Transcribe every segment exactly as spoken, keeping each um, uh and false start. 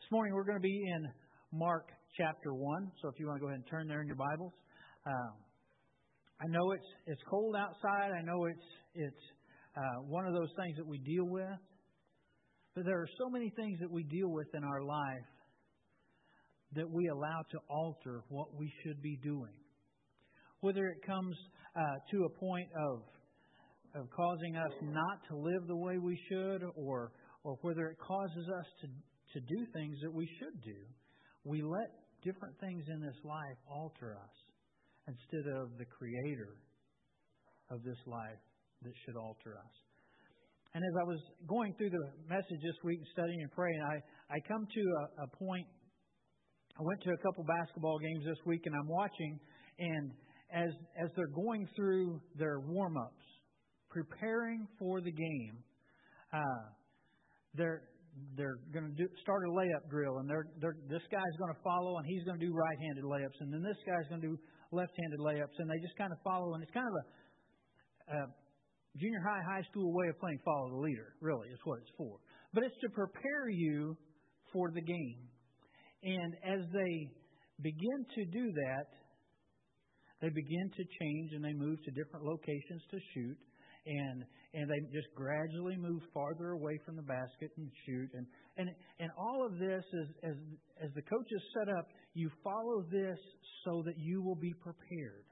This morning we're going to be in Mark chapter one, so if you want to go ahead and turn there in your Bibles. Uh, I know it's it's cold outside. I know it's it's uh, one of those things that we deal with, but there are so many things that we deal with in our life that we allow to alter what we should be doing. Whether it comes uh, to a point of of causing us not to live the way we should, or or whether it causes us to to do things that we should do, we let different things in this life alter us instead of the Creator of this life that should alter us. And as I was going through the message this week, studying and praying, I, I come to a, a point. I went to a couple basketball games this week, and I'm watching, and as as they're going through their warm-ups, preparing for the game, uh, they're they're going to do, start a layup drill, and they're, they're, this guy's going to follow, and he's going to do right-handed layups, and then this guy's going to do left-handed layups, and they just kind of follow, and it's kind of a, a junior high, high school way of playing follow the leader, really, is what it's for. But it's to prepare you for the game. And as they begin to do that, they begin to change, and they move to different locations to shoot. And and they just gradually move farther away from the basket and shoot. And and, and all of this, is, as, as the coaches set up, you follow this so that you will be prepared.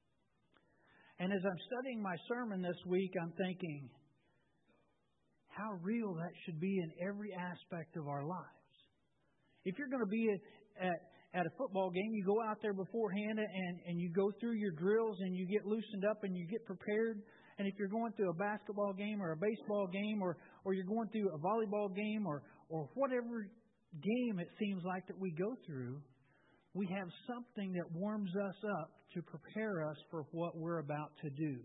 And as I'm studying my sermon this week, I'm thinking how real that should be in every aspect of our lives. If you're going to be at, at, at a football game, you go out there beforehand and, and you go through your drills and you get loosened up and you get prepared. And if you're going through a basketball game or a baseball game, or, or you're going through a volleyball game, or, or whatever game it seems like that we go through, we have something that warms us up to prepare us for what we're about to do.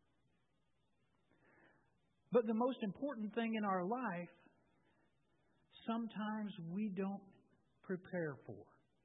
But the most important thing in our life, sometimes we don't prepare for.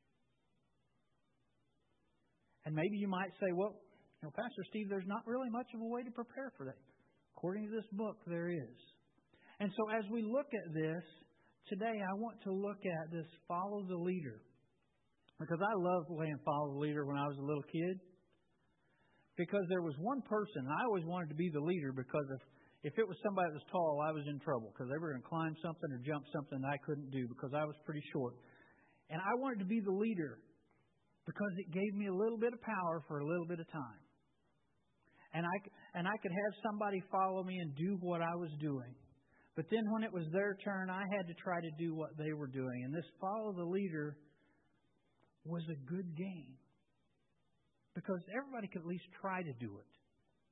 And maybe you might say, well, you know, Pastor Steve, there's not really much of a way to prepare for that. According to this book, there is. And so as we look at this, today I want to look at this follow the leader. Because I loved playing follow the leader when I was a little kid. Because there was one person, and I always wanted to be the leader, because if, if it was somebody that was tall, I was in trouble. Because they were going to climb something or jump something that I couldn't do because I was pretty short. And I wanted to be the leader because it gave me a little bit of power for a little bit of time. And I, and I could have somebody follow me and do what I was doing. But then when it was their turn, I had to try to do what they were doing. And this follow the leader was a good game. Because everybody could at least try to do it.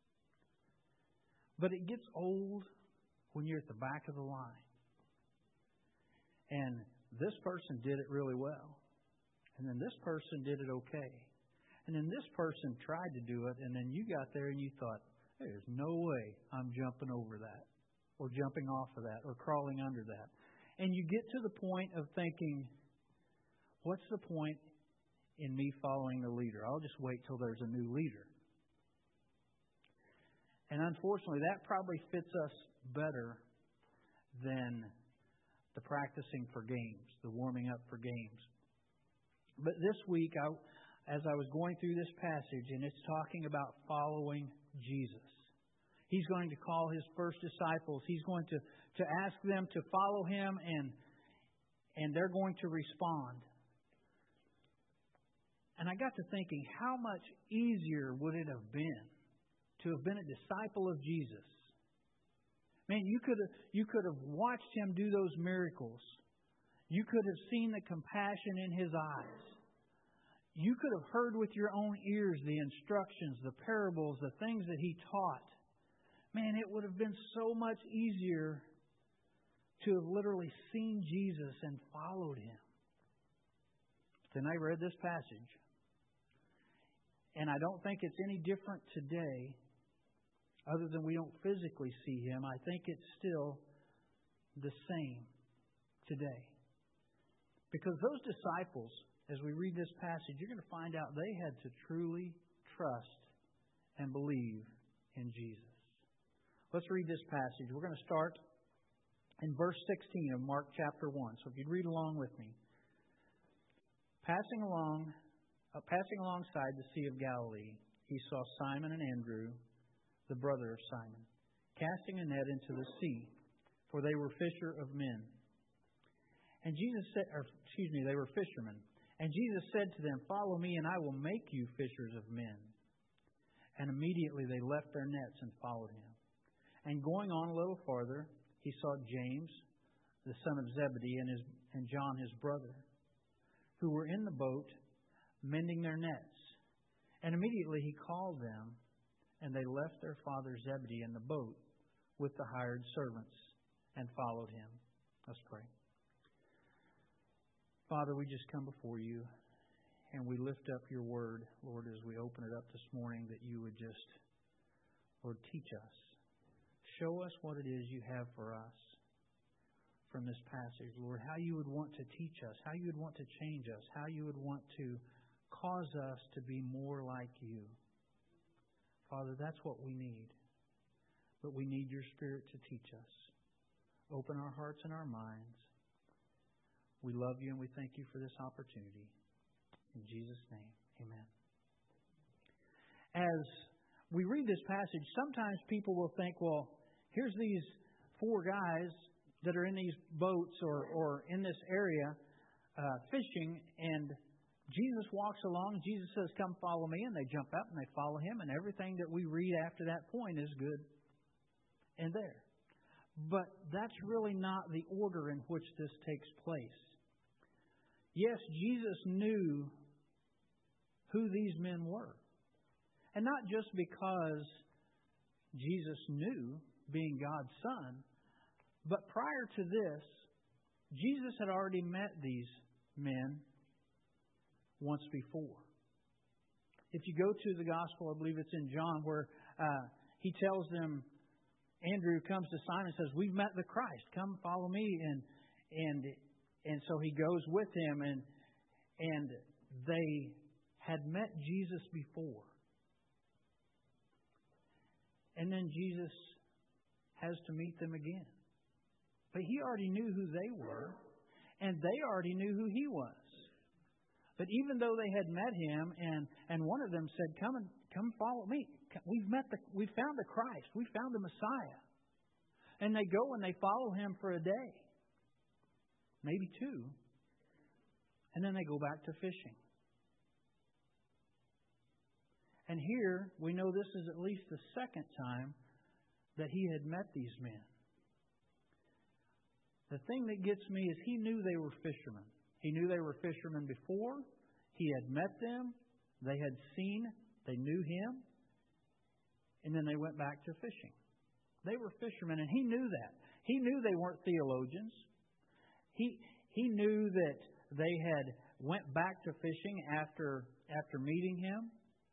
But it gets old when you're at the back of the line. And this person did it really well. And then this person did it okay. And then this person tried to do it, and then you got there and you thought, there's no way I'm jumping over that, or jumping off of that, or crawling under that. And you get to the point of thinking, what's the point in me following the leader? I'll just wait till there's a new leader. And unfortunately, that probably fits us better than the practicing for games, the warming up for games. But this week, I... as I was going through this passage, and it's talking about following Jesus. He's going to call His first disciples. He's going to, to ask them to follow Him, and, and they're going to respond. And I got to thinking, how much easier would it have been to have been a disciple of Jesus? Man, you could have, you could have watched Him do those miracles. You could have seen the compassion in His eyes. You could have heard with your own ears the instructions, the parables, the things that He taught. Man, it would have been so much easier to have literally seen Jesus and followed Him. Then I read this passage. And I don't think it's any different today, other than we don't physically see Him. I think it's still the same today. Because those disciples, as we read this passage, you're going to find out they had to truly trust and believe in Jesus. Let's read this passage. We're going to start in verse sixteen of Mark chapter one. So if you'd read along with me. Passing along, uh, passing alongside the Sea of Galilee, he saw Simon and Andrew, the brother of Simon, casting a net into the sea, for they were fisher of men. And Jesus said, or excuse me, they were fishermen. And Jesus said to them, "Follow me, and I will make you fishers of men." And immediately they left their nets and followed him. And going on a little farther, he saw James, the son of Zebedee, and his and John his brother, who were in the boat mending their nets. And immediately he called them, and they left their father Zebedee in the boat with the hired servants and followed him. Let's pray. Father, we just come before you and we lift up your word, Lord, as we open it up this morning, that you would just, Lord, teach us. Show us what it is you have for us from this passage, Lord, how you would want to teach us, how you would want to change us, how you would want to cause us to be more like you. Father, that's what we need. But we need your Spirit to teach us. Open our hearts and our minds. We love you and we thank you for this opportunity. In Jesus' name, amen. As we read this passage, sometimes people will think, well, here's these four guys that are in these boats or, or in this area uh, fishing, and Jesus walks along. Jesus says, "Come follow me," and they jump out and they follow him, and everything that we read after that point is good and there. But that's really not the order in which this takes place. Yes, Jesus knew who these men were. And not just because Jesus knew, being God's Son, but prior to this, Jesus had already met these men once before. If you go to the Gospel, I believe it's in John, where uh, he tells them, Andrew comes to Simon and says, "We've met the Christ. Come follow me." And and and so he goes with him, and and they had met Jesus before. And then Jesus has to meet them again. But he already knew who they were, and they already knew who he was. But even though they had met him, and, and one of them said, "Come and come follow me. We've met the we found the Christ. We found the Messiah." And they go and they follow him for a day. Maybe two. And then they go back to fishing. And here we know this is at least the second time that he had met these men. The thing that gets me is he knew they were fishermen. He knew they were fishermen before. He had met them. They had seen. They knew him. And then they went back to fishing. They were fishermen, and he knew that. He knew they weren't theologians. He he knew that they had went back to fishing after after meeting him.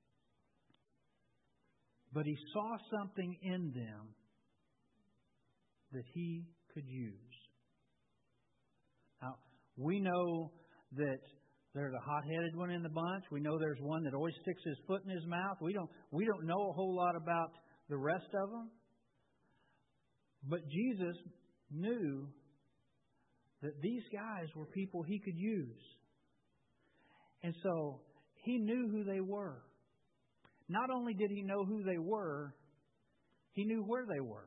But he saw something in them that he could use. Now, we know that there's a hot-headed one in the bunch. We know there's one that always sticks his foot in his mouth. We don't we don't know a whole lot about the rest of them. But Jesus knew that these guys were people he could use. And so he knew who they were. Not only did he know who they were, he knew where they were.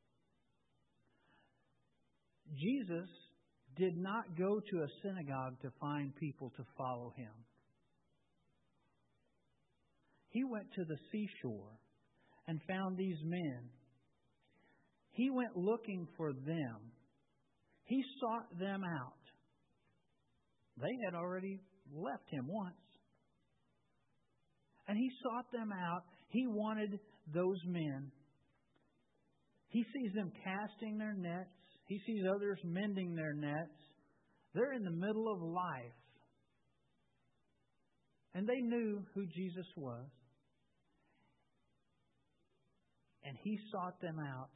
Jesus did not go to a synagogue to find people to follow him. He went to the seashore and found these men. He went looking for them. He sought them out. They had already left him once. And he sought them out. He wanted those men. He sees them casting their nets. He sees others mending their nets. They're in the middle of life. And they knew who Jesus was. And he sought them out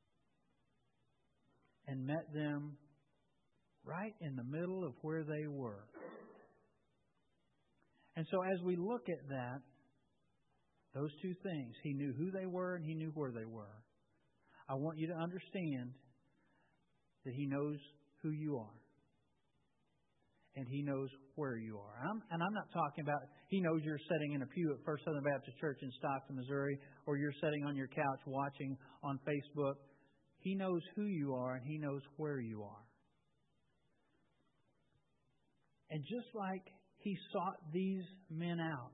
and met them right in the middle of where they were. And so as we look at that, those two things, he knew who they were and he knew where they were. I want you to understand that he knows who you are. and He knows where you are. I'm, and I'm not talking about He knows you're sitting in a pew at First Southern Baptist Church in Stockton, Missouri, or you're sitting on your couch watching on Facebook. He knows who you are, and He knows where you are. And just like He sought these men out,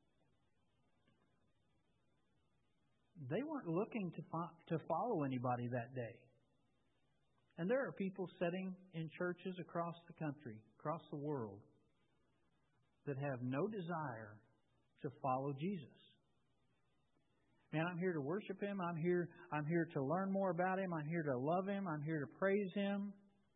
they weren't looking to fo- to follow anybody that day. And there are people sitting in churches across the country, across the world, that have no desire to follow Jesus. Man, I'm here to worship Him. I'm here, I'm here to learn more about Him. I'm here to love Him. I'm here to praise Him.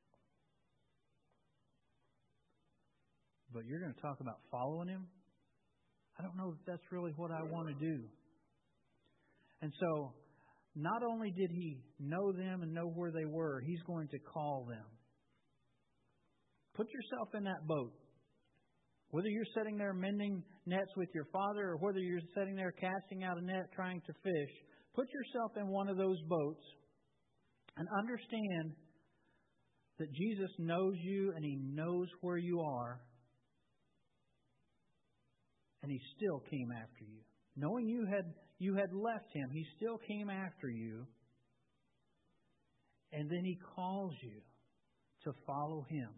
But you're going to talk about following Him? I don't know if that's really what I want to do. And so, not only did He know them and know where they were, He's going to call them. Put yourself in that boat. Whether you're sitting there mending nets with your father or whether you're sitting there casting out a net trying to fish, put yourself in one of those boats and understand that Jesus knows you and He knows where you are, and He still came after you. Knowing you had you had left Him, He still came after you. And then He calls you to follow Him.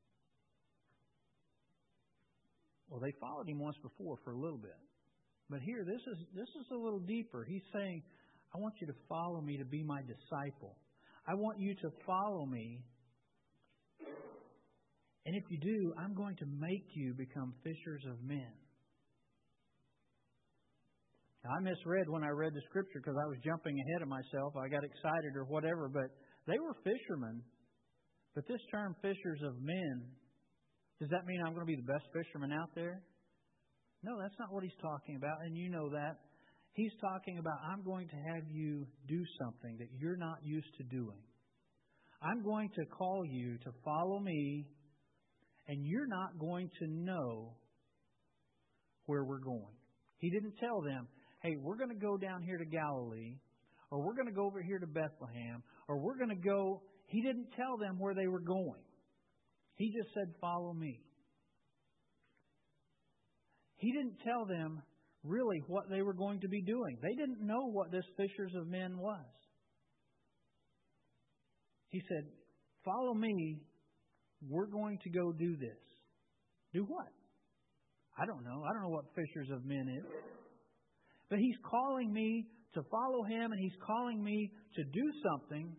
Well, they followed Him once before for a little bit. But here, this is this is a little deeper. He's saying, I want you to follow me to be my disciple. I want you to follow me. And if you do, I'm going to make you become fishers of men. I misread when I read the Scripture because I was jumping ahead of myself. I got excited or whatever, but they were fishermen. But this term, fishers of men, does that mean I'm going to be the best fisherman out there? No, that's not what He's talking about, and you know that. He's talking about, I'm going to have you do something that you're not used to doing. I'm going to call you to follow me, and you're not going to know where we're going. He didn't tell them, hey, we're going to go down here to Galilee, or we're going to go over here to Bethlehem, or we're going to go. He didn't tell them where they were going. He just said, follow me. He didn't tell them really what they were going to be doing. They didn't know what this fishers of men was. He said, follow me. We're going to go do this. Do what? I don't know. I don't know what fishers of men is. But He's calling me to follow Him, and He's calling me to do something.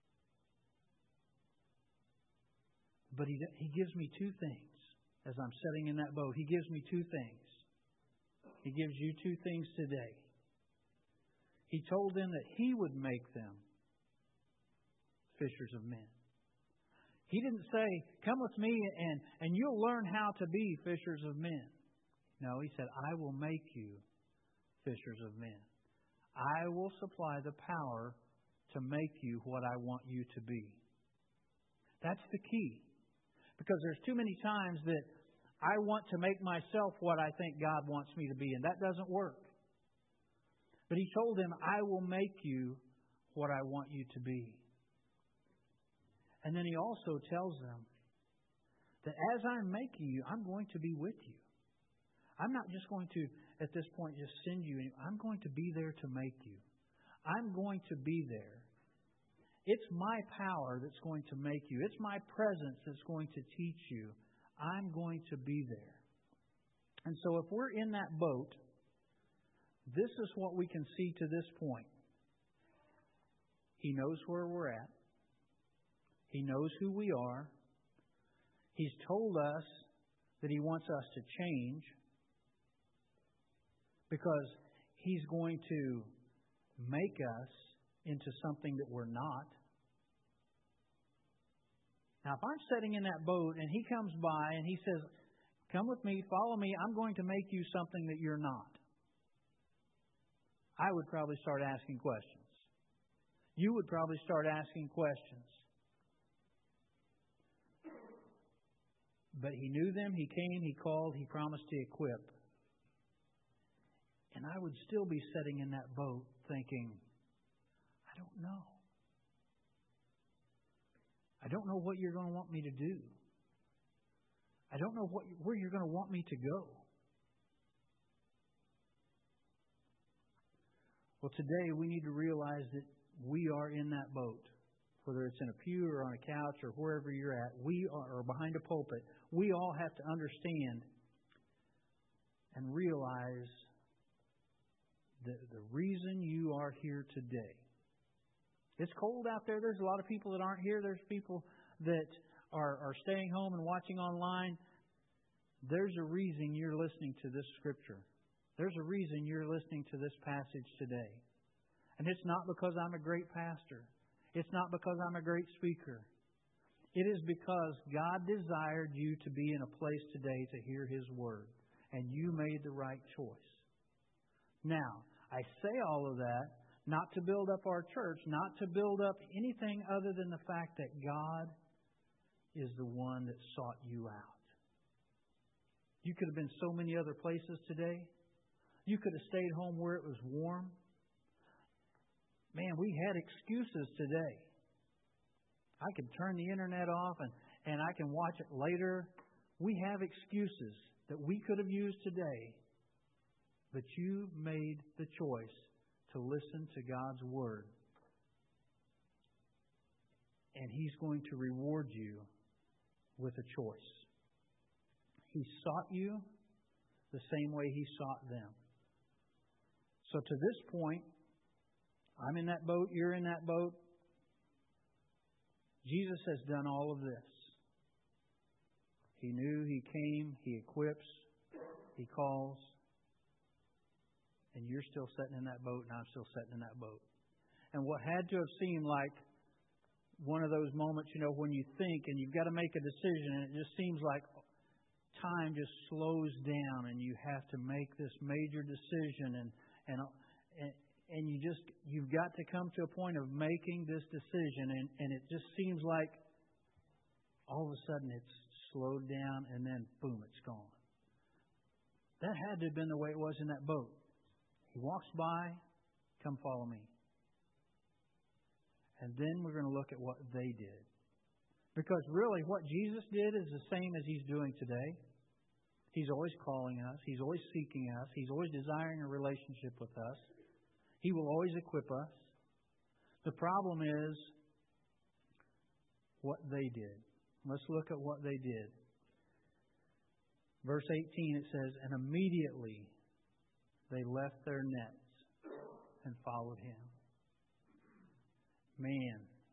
But He, he gives me two things as I'm sitting in that boat. He gives me two things. He gives you two things today. He told them that He would make them fishers of men. He didn't say, come with me and, and you'll learn how to be fishers of men. No, He said, I will make you fishers of men. I will supply the power to make you what I want you to be. That's the key. Because there's too many times that I want to make myself what I think God wants me to be, and that doesn't work. But He told them, I will make you what I want you to be. And then He also tells them that as I'm making you, I'm going to be with you. I'm not just going to, at this point, just send you. I'm going to be there to make you. I'm going to be there. It's my power that's going to make you. It's my presence that's going to teach you. I'm going to be there. And so if we're in that boat, this is what we can see to this point. He knows where we're at. He knows who we are. He's told us that He wants us to change because He's going to make us into something that we're not. Now, if I'm sitting in that boat and He comes by and He says, come with me, follow me, I'm going to make you something that you're not, I would probably start asking questions. You would probably start asking questions. But He knew them, He came, He called, He promised to equip. And I would still be sitting in that boat thinking, I don't know. I don't know what you're going to want me to do. I I don't know what, where you're going to want me to go. Well, today we need to realize that we are in that boat. Whether it's in a pew or on a couch or wherever you're at, we are, or behind a pulpit, we all have to understand and realize the, the reason you are here today. It's cold out there. There's a lot of people that aren't here. There's people that are, are staying home and watching online. There's a reason you're listening to this Scripture. There's a reason you're listening to this passage today. And it's not because I'm a great pastor. It's not because I'm a great speaker. It is because God desired you to be in a place today to hear His Word. And you made the right choice. Now, I say all of that not to build up our church, not to build up anything other than the fact that God is the one that sought you out. You could have been so many other places today. You could have stayed home where it was warm. Man, we had excuses today. I can turn the internet off and, and I can watch it later. We have excuses that we could have used today. But you made the choice to listen to God's Word. And He's going to reward you with a choice. He sought you the same way He sought them. So to this point, I'm in that boat, you're in that boat. Jesus has done all of this. He knew, He came, He equips, He calls. And you're still sitting in that boat, and I'm still sitting in that boat. And what had to have seemed like one of those moments, you know, when you think and you've got to make a decision, and it just seems like time just slows down, and you have to make this major decision, and and and, and you just you've got to come to a point of making this decision, and, and it just seems like all of a sudden it's slowed down, and then boom, it's gone. That had to have been the way it was in that boat. He walks by, come follow me. And then we're going to look at what they did. Because really what Jesus did is the same as He's doing today. He's always calling us. He's always seeking us. He's always desiring a relationship with us. He will always equip us. The problem is what they did. Let's look at what they did. Verse eighteen, it says, and immediately they left their nets and followed Him. Man,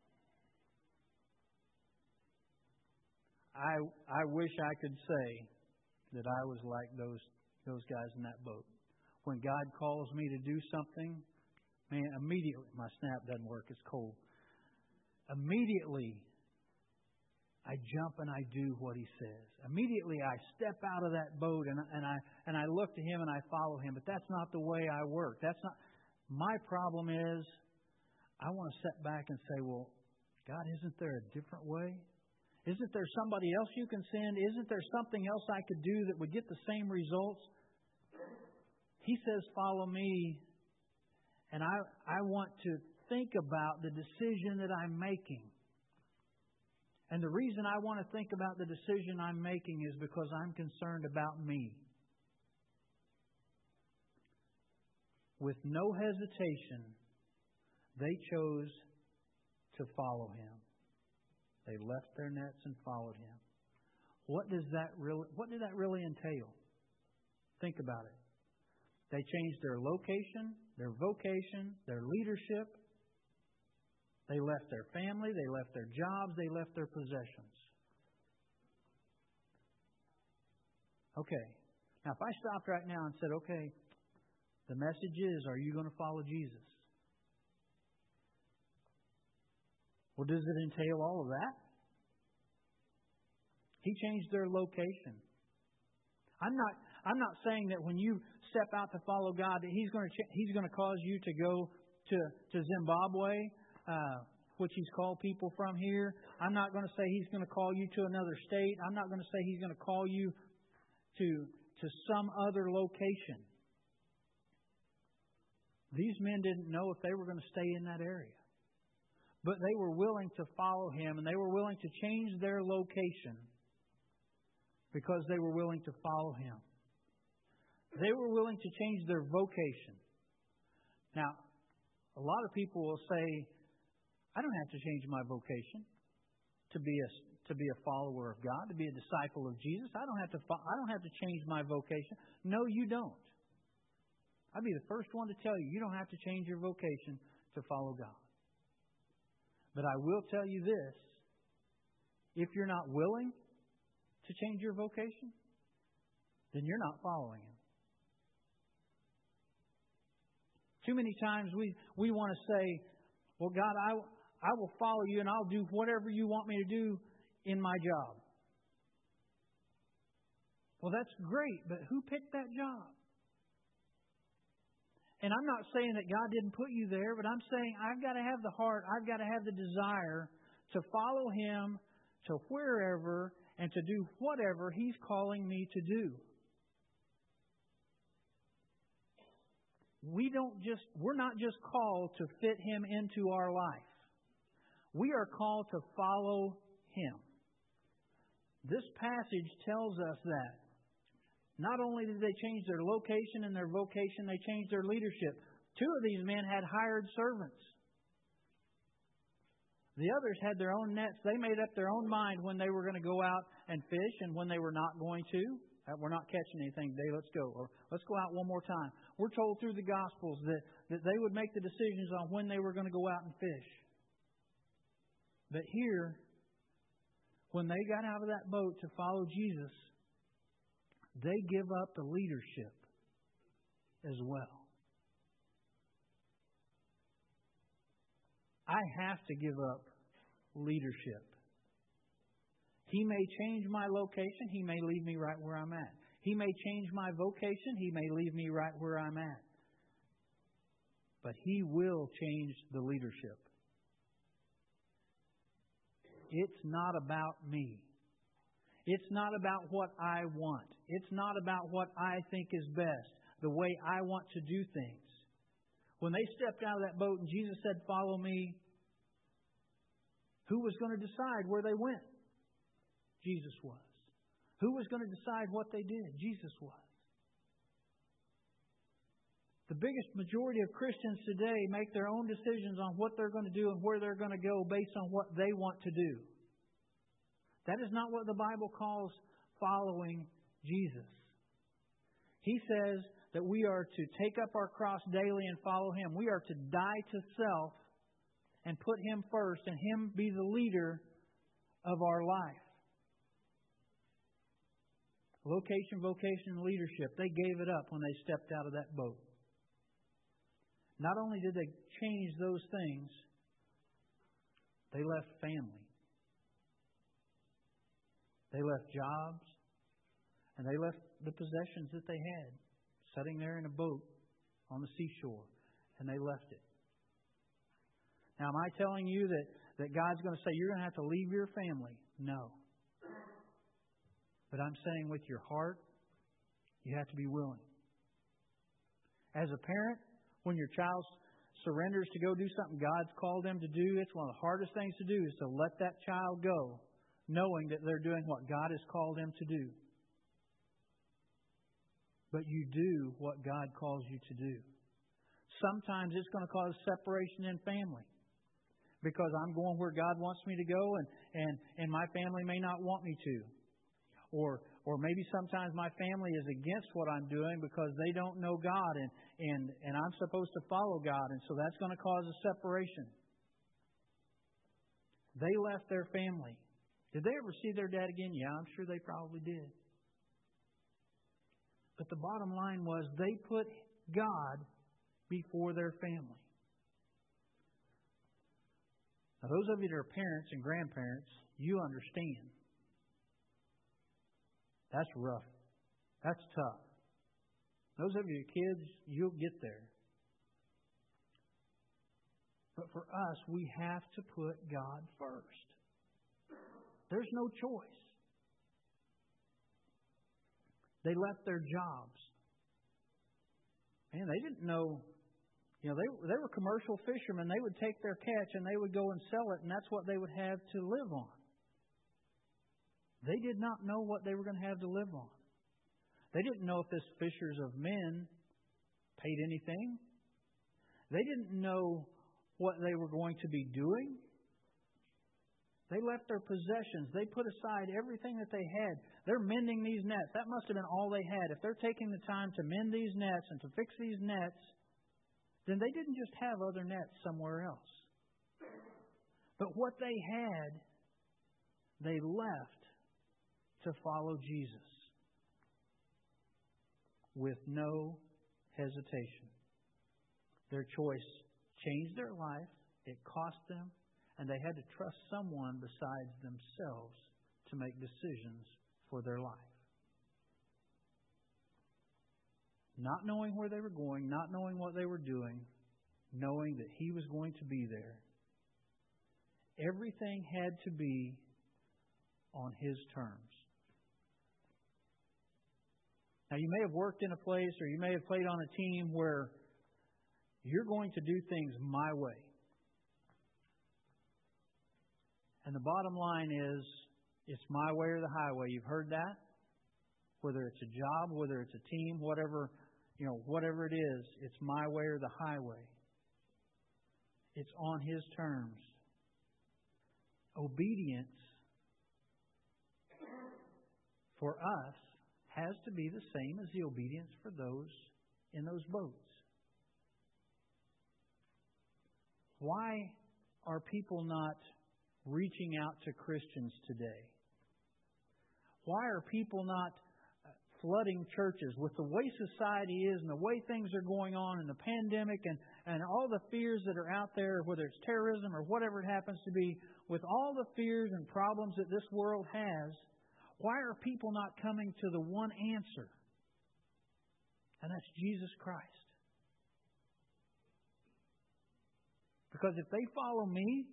I I wish I could say that I was like those those guys in that boat. When God calls me to do something, man, immediately, my snap doesn't work, it's cold. Immediately, I jump and I do what He says. Immediately I step out of that boat and, and I and I look to Him and I follow Him. But that's not the way I work. That's not. My problem is I want to sit back and say, well, God, isn't there a different way? Isn't there somebody else you can send? Isn't there something else I could do that would get the same results? He says, follow me. And I I want to think about the decision that I'm making. And the reason I want to think about the decision I'm making is because I'm concerned about me. With no hesitation, they chose to follow Him. They left their nets and followed Him. What does that really, what did that really entail? Think about it. They changed their location, their vocation, their leadership. They left their family, they left their jobs, they left their possessions. Okay. Now, if I stopped right now and said, okay, the message is, are you going to follow Jesus? Well, does it entail all of that? He changed their location. I'm not I'm not saying that when you step out to follow God that He's going to ch- He's going to cause you to go to, to Zimbabwe, Uh, which He's called people from here. I'm not going to say He's going to call you to another state. I'm not going to say He's going to call you to, to some other location. These men didn't know if they were going to stay in that area. But they were willing to follow Him, and they were willing to change their location because they were willing to follow Him. They were willing to change their vocation. Now, a lot of people will say, I don't have to change my vocation to be a to be a follower of God, to be a disciple of Jesus. I don't have to I don't have to change my vocation. No, you don't. I'd be the first one to tell you, you don't have to change your vocation to follow God. But I will tell you this, if you're not willing to change your vocation, then you're not following Him. Too many times we, we want to say, well, God, I, I will follow you and I'll do whatever you want me to do in my job. Well, that's great, but who picked that job? And I'm not saying that God didn't put you there, but I'm saying I've got to have the heart, I've got to have the desire to follow Him to wherever and to do whatever He's calling me to do. We don't just, we're not just called to fit Him into our life. We are called to follow Him. This passage tells us that. Not only did they change their location and their vocation, they changed their leadership. Two of these men had hired servants. The others had their own nets. They made up their own mind when they were going to go out and fish and when they were not going to. We're not catching anything today, let's go. Or let's go out one more time. We're told through the Gospels that, that they would make the decisions on when they were going to go out and fish. But here, when they got out of that boat to follow Jesus, they give up the leadership as well. I have to give up leadership. He may change my location. He may leave me right where I'm at. He may change my vocation. He may leave me right where I'm at. But He will change the leadership. It's not about me. It's not about what I want. It's not about what I think is best, the way I want to do things. When they stepped out of that boat and Jesus said, "Follow me," who was going to decide where they went? Jesus was. Who was going to decide what they did? Jesus was. The biggest majority of Christians today make their own decisions on what they're going to do and where they're going to go based on what they want to do. That is not what the Bible calls following Jesus. He says that we are to take up our cross daily and follow Him. We are to die to self and put Him first and Him be the leader of our life. Location, vocation, and leadership, they gave it up when they stepped out of that boat. Not only did they change those things, they left family. They left jobs, and they left the possessions that they had, sitting there in a boat on the seashore, and they left it. Now, am I telling you that, that God's going to say, you're going to have to leave your family? No. But I'm saying with your heart, you have to be willing. As a parent, when your child surrenders to go do something God's called them to do, it's one of the hardest things to do is to let that child go, knowing that they're doing what God has called them to do. But you do what God calls you to do. Sometimes it's going to cause separation in family because I'm going where God wants me to go and, and, and my family may not want me to. Or or maybe sometimes my family is against what I'm doing because they don't know God and, and, and I'm supposed to follow God. And so that's going to cause a separation. They left their family. Did they ever see their dad again? Yeah, I'm sure they probably did. But the bottom line was they put God before their family. Now, those of you that are parents and grandparents, you understand. That's rough. That's tough. Those of you kids, you'll get there. But for us, we have to put God first. There's no choice. They left their jobs. Man, they didn't know. You know, they they were commercial fishermen. They would take their catch and they would go and sell it, and that's what they would have to live on. They did not know what they were going to have to live on. They didn't know if this fishers of men paid anything. They didn't know what they were going to be doing. They left their possessions. They put aside everything that they had. They're mending these nets. That must have been all they had. If they're taking the time to mend these nets and to fix these nets, then they didn't just have other nets somewhere else. But what they had, they left to follow Jesus with no hesitation. Their choice changed their life. It cost them. And they had to trust someone besides themselves to make decisions for their life. Not knowing where they were going, not knowing what they were doing, knowing that He was going to be there. Everything had to be on His terms. Now, you may have worked in a place or you may have played on a team where you're going to do things my way. And the bottom line is, it's my way or the highway. You've heard that? Whether it's a job, whether it's a team, whatever, you know, whatever it is, it's my way or the highway. It's on His terms. Obedience for us has to be the same as the obedience for those in those boats. Why are people not reaching out to Christians today? Why are people not flooding churches with the way society is and the way things are going on and the pandemic and, and all the fears that are out there, whether it's terrorism or whatever it happens to be, with all the fears and problems that this world has, why are people not coming to the one answer? And that's Jesus Christ. Because if they follow me,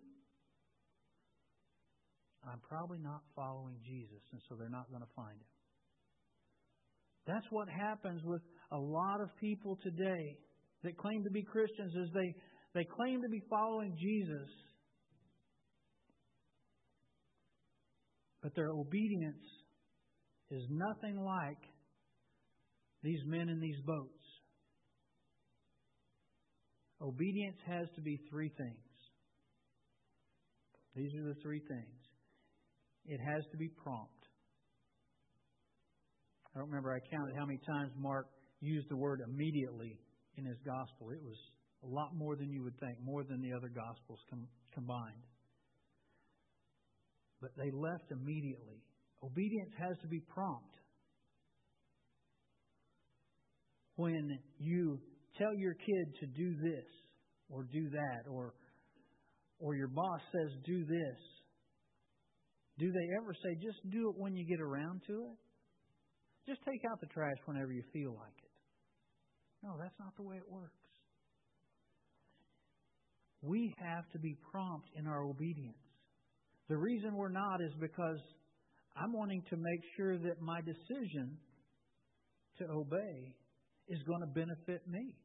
I'm probably not following Jesus, and so they're not going to find Him. That's what happens with a lot of people today that claim to be Christians, is they, they claim to be following Jesus, but their obedience is nothing like these men in these boats. Obedience has to be three things. These are the three things. It has to be prompt. I don't remember, I counted how many times Mark used the word immediately in his gospel. It was a lot more than you would think, more than the other gospels com- combined. But they left immediately. Obedience has to be prompt. When you tell your kid to do this or do that, or or your boss says do this, do they ever say, just do it when you get around to it? Just take out the trash whenever you feel like it. No, that's not the way it works. We have to be prompt in our obedience. The reason we're not is because I'm wanting to make sure that my decision to obey is going to benefit me.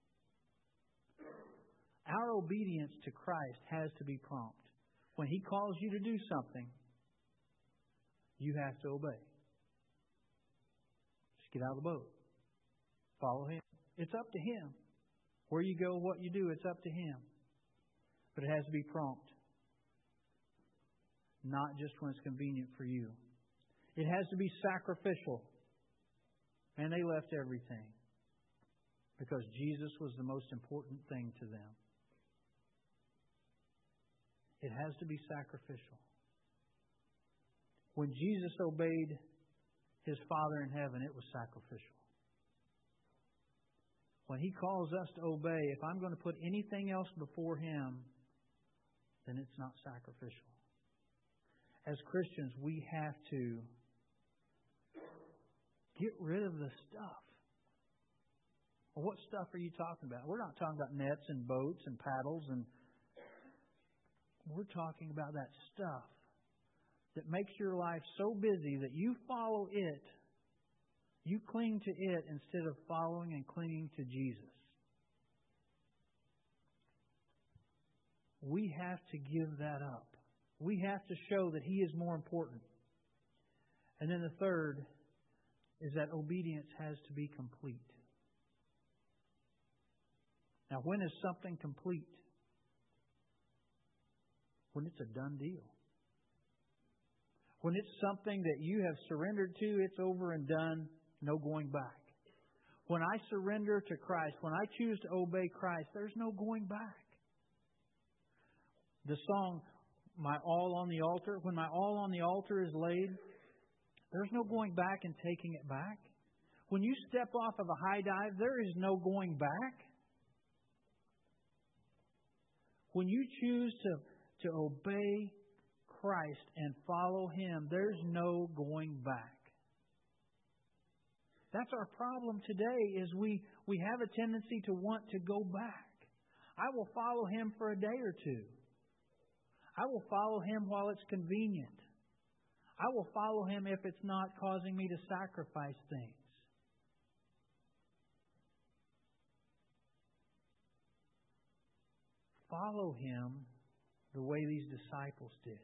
Our obedience to Christ has to be prompt. When He calls you to do something, you have to obey. Just get out of the boat. Follow Him. It's up to Him. Where you go, what you do, it's up to Him. But it has to be prompt. Not just when it's convenient for you. It has to be sacrificial. And they left everything. Because Jesus was the most important thing to them. It has to be sacrificial. When Jesus obeyed His Father in heaven, it was sacrificial. When He calls us to obey, if I'm going to put anything else before Him, then it's not sacrificial. As Christians, we have to get rid of the stuff. Well, what stuff are you talking about? We're not talking about nets and boats and paddles, and we're talking about that stuff that makes your life so busy that you follow it, you cling to it instead of following and clinging to Jesus. We have to give that up. We have to show that He is more important. And then the third is that obedience has to be complete. Now, when is something complete? When it's a done deal. When it's something that you have surrendered to, it's over and done, no going back. When I surrender to Christ, when I choose to obey Christ, there's no going back. The song, My All on the Altar, when my all on the altar is laid, there's no going back and taking it back. When you step off of a high dive, there is no going back. When you choose to, to obey Christ and follow Him, there's no going back. That's our problem today, is we, we have a tendency to want to go back. I will follow Him for a day or two. I will follow Him while it's convenient. I will follow Him if it's not causing me to sacrifice things. Follow Him the way these disciples did.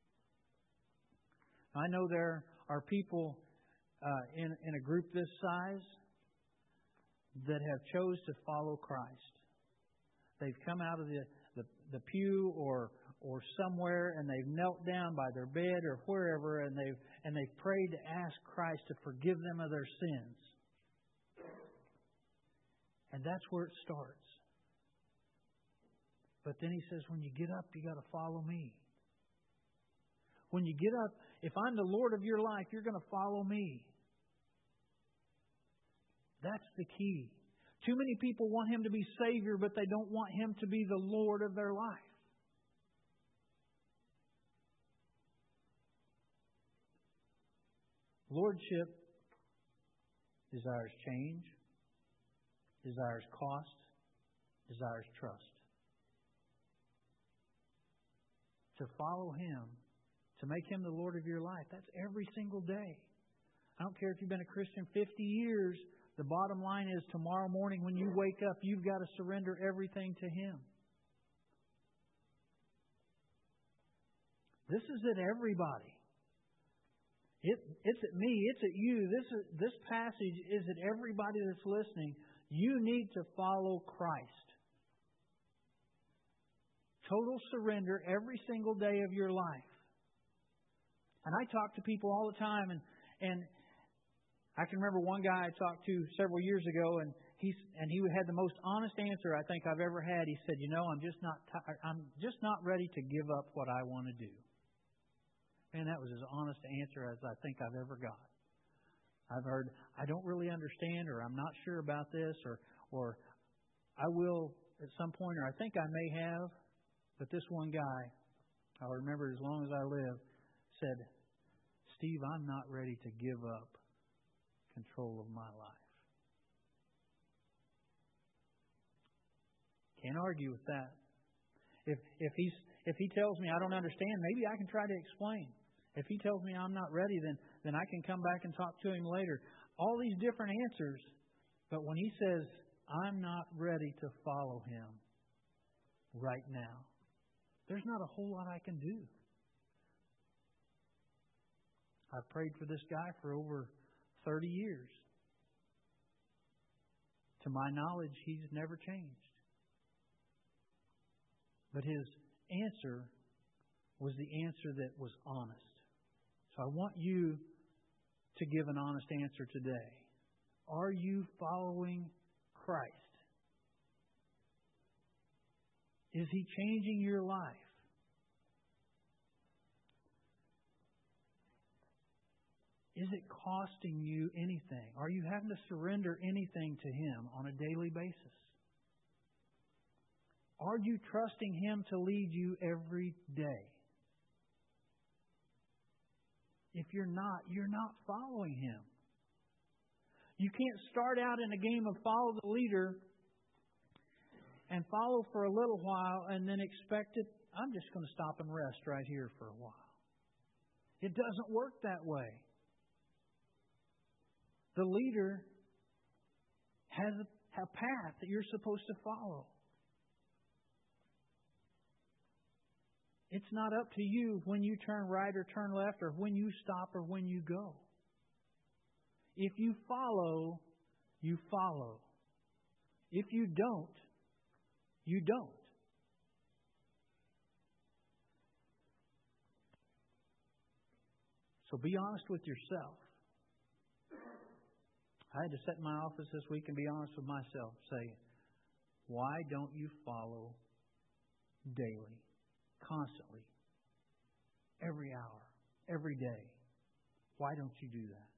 I know there are people uh, in, in a group this size that have chose to follow Christ. They've come out of the, the, the pew or or somewhere, and they've knelt down by their bed or wherever, and they've and they've prayed to ask Christ to forgive them of their sins. And that's where it starts. But then He says, when you get up, you got to follow Me. When you get up, if I'm the Lord of your life, you're going to follow Me. That's the key. Too many people want Him to be Savior, but they don't want Him to be the Lord of their life. Lordship desires change, desires cost, desires trust. To follow Him, to make Him the Lord of your life, that's every single day. I don't care if you've been a Christian fifty years, the bottom line is tomorrow morning when you wake up, you've got to surrender everything to Him. This is at everybody. It, it's at me. It's at you. This is, this passage is at everybody that's listening. You need to follow Christ. Total surrender every single day of your life. And I talk to people all the time, and and I can remember one guy I talked to several years ago, and he and he had the most honest answer I think I've ever had. He said, "You know, I'm just not t- I'm just not ready to give up what I want to do." And that was as honest an answer as I think I've ever got. I've heard, I don't really understand, or I'm not sure about this, or or I will at some point, or I think I may have. But this one guy, I'll remember as long as I live, said, "Steve, I'm not ready to give up control of my life." Can't argue with that. If if he's if he tells me I don't understand, maybe I can try to explain. If he tells me I'm not ready, then then I can come back and talk to him later. All these different answers, but when he says I'm not ready to follow Him right now, there's not a whole lot I can do. I've prayed for this guy for over thirty years. To my knowledge, he's never changed. But his answer was the answer that was honest. So I want you to give an honest answer today. Are you following Christ? Is He changing your life? Is it costing you anything? Are you having to surrender anything to Him on a daily basis? Are you trusting Him to lead you every day? If you're not, you're not following Him. You can't start out in a game of follow the leader and follow for a little while and then expect it, I'm just going to stop and rest right here for a while. It doesn't work that way. The leader has a path that you're supposed to follow. It's not up to you when you turn right or turn left or when you stop or when you go. If you follow, you follow. If you don't, you don't. So be honest with yourself. I had to sit in my office this week and be honest with myself. Say, why don't you follow daily, constantly, every hour, every day? Why don't you do that?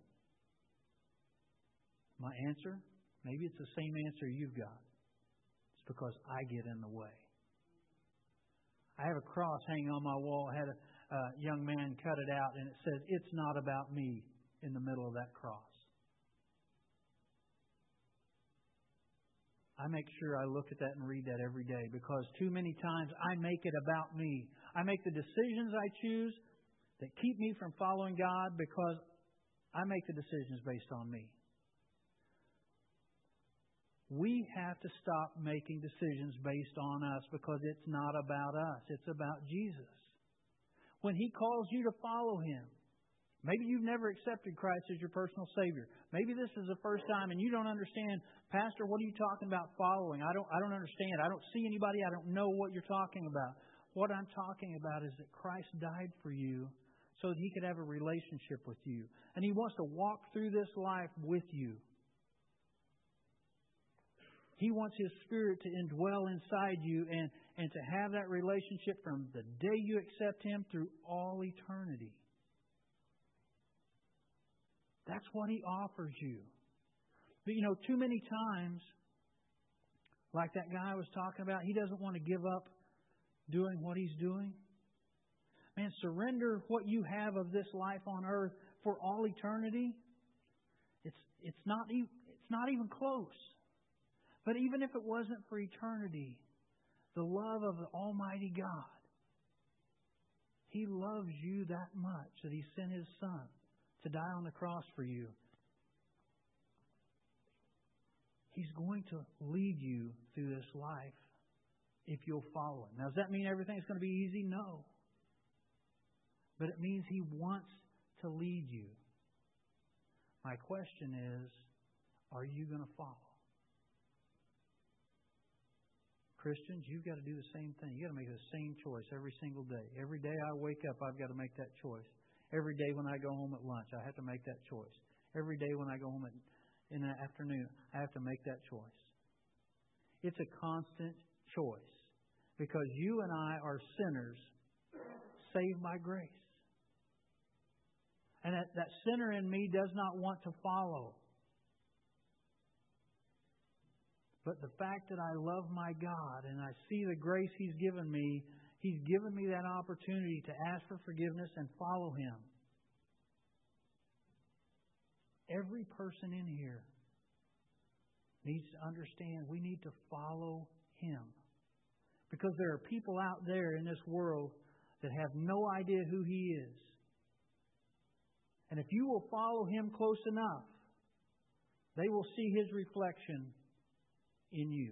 My answer, maybe it's the same answer you've got. It's because I get in the way. I have a cross hanging on my wall. I had a uh, young man cut it out, and it says, "It's not about me," in the middle of that cross. I make sure I look at that and read that every day, because too many times I make it about me. I make the decisions I choose that keep me from following God because I make the decisions based on me. We have to stop making decisions based on us, because it's not about us. It's about Jesus. When He calls you to follow Him, maybe you've never accepted Christ as your personal Savior. Maybe this is the first time and you don't understand, Pastor, what are you talking about following? I don't, I don't understand. I don't see anybody. I don't know what you're talking about. What I'm talking about is that Christ died for you so that He could have a relationship with you. And He wants to walk through this life with you. He wants His Spirit to indwell inside you and, and to have that relationship from the day you accept Him through all eternity. That's what He offers you. But you know, too many times, like that guy I was talking about, he doesn't want to give up doing what he's doing. Man, surrender what you have of this life on earth for all eternity. It's it's not even it's not even close. But even if it wasn't for eternity, the love of the Almighty God, He loves you that much that He sent His Son to die on the cross for you. He's going to lead you through this life if you'll follow Him. Now, does that mean everything's going to be easy? No. But it means He wants to lead you. My question is, are you going to follow? Christians, you've got to do the same thing. You've got to make the same choice every single day. Every day I wake up, I've got to make that choice. Every day when I go home at lunch, I have to make that choice. Every day when I go home at, in the afternoon, I have to make that choice. It's a constant choice, because you and I are sinners saved by grace. And that, that sinner in me does not want to follow. But the fact that I love my God and I see the grace He's given me, He's given me that opportunity to ask for forgiveness and follow Him. Every person in here needs to understand we need to follow Him. Because there are people out there in this world that have no idea who He is. And if you will follow Him close enough, they will see His reflection in you.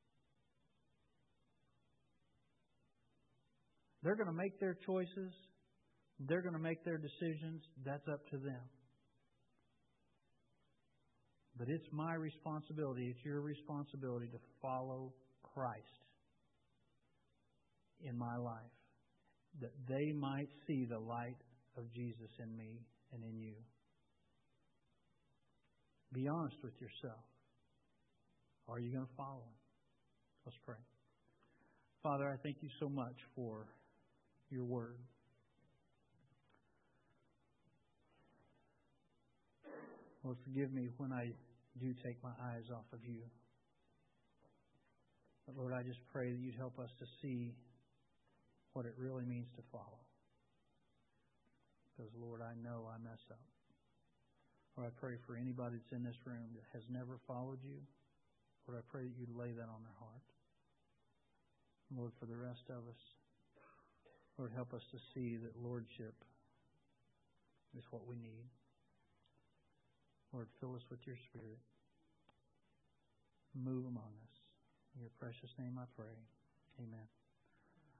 They're going to make their choices. They're going to make their decisions. That's up to them. But it's my responsibility, it's your responsibility to follow Christ in my life, that they might see the light of Jesus in me and in you. Be honest with yourself. Are you going to follow Him? Let's pray. Father, I thank You so much for Your Word. Lord, forgive me when I do take my eyes off of You. But Lord, I just pray that You'd help us to see what it really means to follow. Because, Lord, I know I mess up. Lord, I pray for anybody that's in this room that has never followed You. Lord, I pray that You'd lay that on their heart. Lord, for the rest of us, Lord, help us to see that Lordship is what we need. Lord, fill us with Your Spirit. Move among us. In Your precious name I pray. Amen.